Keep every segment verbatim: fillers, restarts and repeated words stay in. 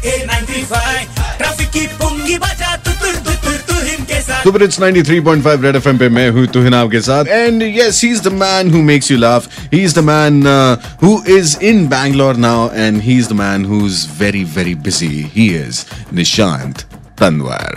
Super hits ninety-three point five red FM पे मैं हूँ तुहिन आपके साथ and yes he is the man who makes you laugh he is the man who is in Bangalore now and he is the man who is very very busy he is Nishant Tanwar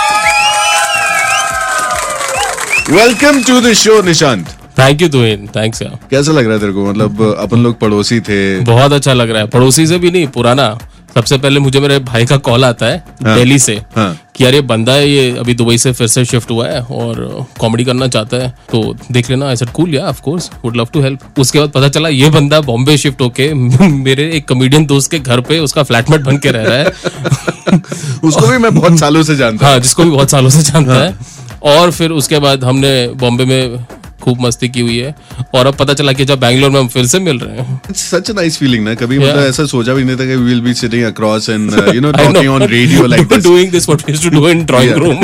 welcome to the show Nishant thank you Tuhin thanks यार कैसा लग रहा है तेरे को मतलब अपन लोग पड़ोसी थे बहुत अच्छा लग रहा है पड़ोसी से भी नहीं पुराना सबसे पहले मुझे मेरे भाई का कॉल आता है हाँ, दिल्ली से हाँ, कि यार ये बंदा है ये अभी दुबई से फिर से शिफ्ट हुआ है और कॉमेडी करना चाहता है तो देख लेना I said cool yeah of course would love to help उसके बाद पता चला ये बंदा बॉम्बे शिफ्ट होके मेरे एक कॉमेडियन दोस्त के घर पे उसका फ्लैटमेट बन के रह रहा है उसको भी मैं बहुत सालों से जानता हाँ जिसको भी बहुत सालों से जानता हाँ, है और फिर उसके बाद हमने बॉम्बे में खूब मस्ती की हुई है और अब पता चला कि जब बैंगलोर में हम फिर से मिल रहे हैं It's such a nice feeling ना कभी मतलब ऐसा सोचा भी नहीं था कि we will be sitting across and uh, you know talking on radio like this doing this what we used to do in drawing room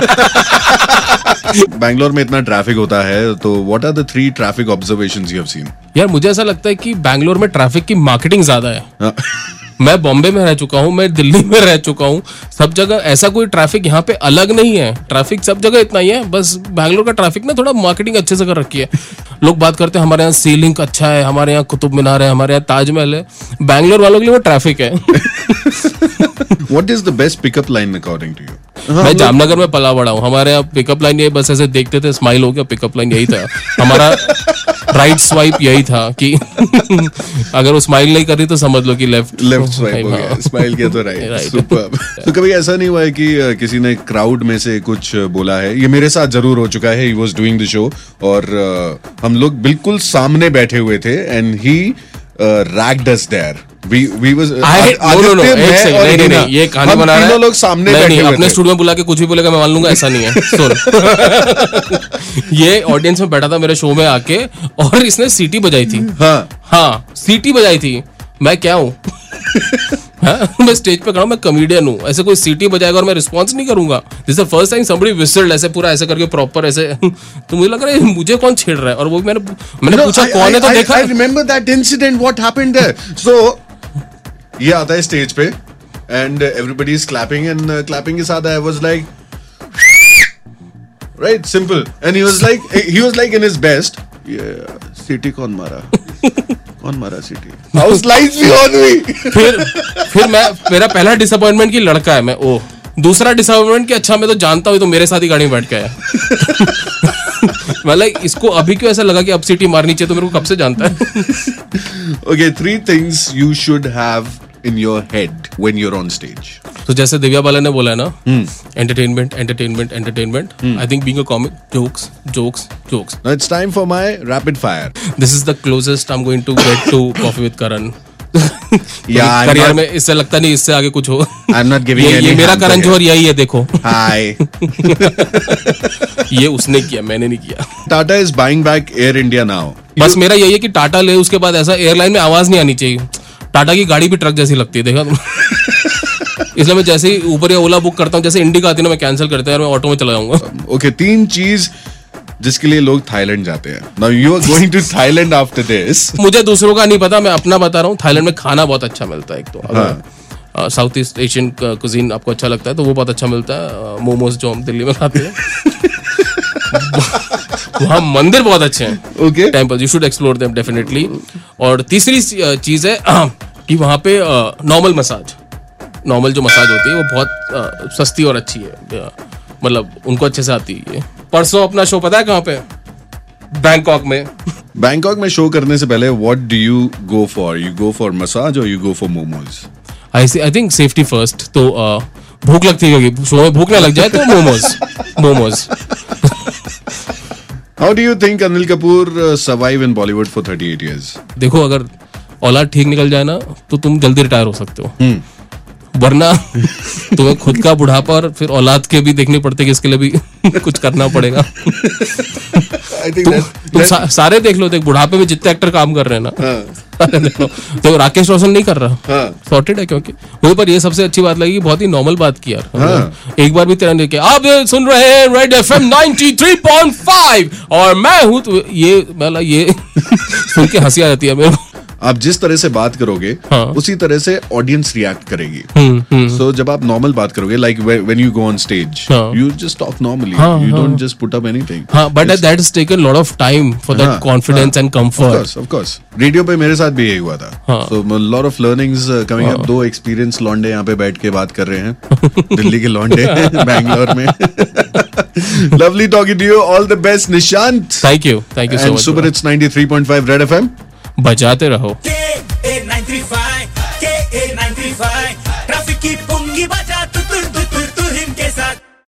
Bangalore में इतना ट्रैफिक होता है तो what are the three traffic observations you have seen यार मुझे ऐसा लगता है कि बैंगलोर में ट्रैफिक की मार्केटिंग ज्यादा है मैं बॉम्बे में रह चुका हूँ मैं दिल्ली में रह चुका हूँ सब जगह ऐसा कोई ट्रैफिक यहाँ पे अलग नहीं है ट्रैफिक सब जगह इतना ही है बस बैंगलोर का ट्रैफिक ना थोड़ा मार्केटिंग अच्छे से कर रखी है लोग बात करते हैं हमारे यहाँ सी लिंक अच्छा है हमारे यहाँ कुतुब मीनार है हमारे यहाँ ताजमहल है बैंगलोर वालों के लिए वो ट्रैफिक है What is the best pickup line according to you? मैं जामनगर में पला बड़ा हूँ हमारे यहाँ पिकअप लाइन ये बस ऐसे देखते थे स्माइल हो गया पिकअप लाइन यही था हमारा राइट स्वाइप यही था कि अगर वो स्माइल नहीं कर रही तो समझ लो कि लेफ्ट लेफ्ट स्वाइप हो गया स्माइल किया तो राइट सुपर तो कभी ऐसा नहीं हुआ है कि किसी ने क्राउड में से कुछ बोला है ये मेरे साथ जरूर हो चुका है he was doing the show और uh, हम लोग बिल्कुल सामने बैठे हुए थे and he ragged us there We we was I no no no एक सेकंड नहीं नहीं नहीं ये कहानी बना रहा है लोग सामने बैठे हुए अपने स्टूडियो में बुला के कुछ भी बोलेगा मैं मान लूंगा ऐसा नहीं है सुन ये ऑडियंस में बैठा था मेरे शो में आके और इसने सीटी बजाई थी हाँ हाँ सीटी बजाई थी मैं क्या हूँ मैं स्टेज पे खड़ा हूँ मैं कॉमेडियन हूँ ऐसे कोई सीटी बजाएगा और मैं रिस्पॉन्स नहीं करूंगा this is the first time somebody whistled ऐसे पूरा ऐसे करके प्रॉपर ऐसे तो मुझे लग रहा है मुझे कौन छेड़ रहा है और वो मैंने मैंने no, पूछा I, कौन I, है तो I, देखा I remember that incident what happened there so ये आता है स्टेज पे and everybody is clapping and clapping के साथ I was like right simple and he was like he was like in his best सीटी कौन मारा कौन मारा सीटी हाउस लाइट्स भी ऑन हुई फिर फिर मैं मेरा पहला डिसअपॉइंटमेंट की लड़का है मैं ओ दूसरा डिसअपॉइंटमेंट कि अच्छा मैं तो जानता हूँ तो मेरे साथ ही गाड़ी में बैठ के आया मतलब इसको अभी क्यों ऐसा लगा कि अब सीटी मारनी चाहिए तो मेरे को कब से जानता है okay three things you should have in your head when you're on stage तो जैसे दिव्या बाला ने बोला है ना entertainment entertainment entertainment I think being a comic jokes jokes jokes now it's time for my rapid fire this is the closest I'm going to get to coffee with Karan yeah career में इससे लगता नहीं इससे आगे कुछ हो I'm not giving ये, any ये मेरा करण जोहर यही है देखो हाय ये उसने किया मैंने नहीं किया Tata is buying back Air India now बस मेरा यही है कि टाटा ले उसके बाद ऐसा एयरलाइन में आवाज नहीं आनी चाहिए टाटा की गाड़ी भी ट्रक जैसी लगती है देखा तुम इसलिए मैं जैसे ही ऊबर या ओला बुक करता हूँ जैसे इंडिका आती है ना मैं कैंसिल करता है मैं ऑटो में चला जाऊंगा ओके तीन चीज जिसके लिए लोग थाईलैंड जाते हैं now you are going to Thailand after this मुझे दूसरों का नहीं पता मैं अपना बता रहा हूँ थाईलैंड में खाना बहुत अच्छा मिलता है एक तो अगर साउथ ईस्ट एशियन कुजीन आपको अच्छा लगता है तो वो बहुत अच्छा मिलता है मोमोज जो हम दिल्ली में खाते हैं वहाँ मंदिर बहुत अच्छे हैं okay temple you should explore them definitely और तीसरी चीज है कि वहाँ पे नॉर्मल मसाज नॉर्मल जो मसाज होती है वो बहुत सस्ती और अच्छी है मतलब उनको अच्छे से आती है परसों अपना शो पता है कहाँ पे बैंकॉक में बैंकॉक में शो करने से पहले what do you go for you go for massage और you go for momos I I think safety first तो भूख लगती है शो में भूख ना लग जाए तो momos momos How do you think Anil Kapoor uh, survive in Bollywood for thirty-eight years? देखो अगर औलाद ठीक निकल जाए ना तो तुम जल्दी रिटायर हो सकते हो hmm. वरना तुम्हें खुद का बुढ़ापा और फिर औलाद के भी देखने पड़ते कि इसके लिए भी कुछ करना पड़ेगा I think तुम, that, तुम that... सा, सारे देख लो देख बुढ़ापे में जितने एक्टर काम कर रहे हैं ना सारे देख लो तो राकेश रोशन नहीं कर रहा सॉर्टेड है क्योंकि वहीं पर ये सबसे अच्छी बात लगी बहुत ही नॉर्मल बात की यार एक बार भी तेरा नहीं किया आप सुन रहे हैं red FM ninety-three point five और मैं हूँ तो ये मतलब ये सुन के हंसी आ जाती है मेरे आप जिस तरह से बात करोगे हाँ. उसी तरह से ऑडियंस रिएक्ट करेगी. सो so, जब आप नॉर्मल बात करोगे like when you go on stage you just talk normally, you don't just put up anything. हां, but that has taken lot of time for that confidence and comfort. Of course of course radio पे मेरे साथ भी यही हुआ था. So lot of learnings coming up. दो experience लौंडे यहाँ पे बैठ के बात कर रहे हैं दिल्ली के लौंडे बैंगलोर में. Lovely talking to you. All the best, Nishant. Thank you. Thank you so and much. And Super Hits ninety-three point five Red F M. बजाते रहो.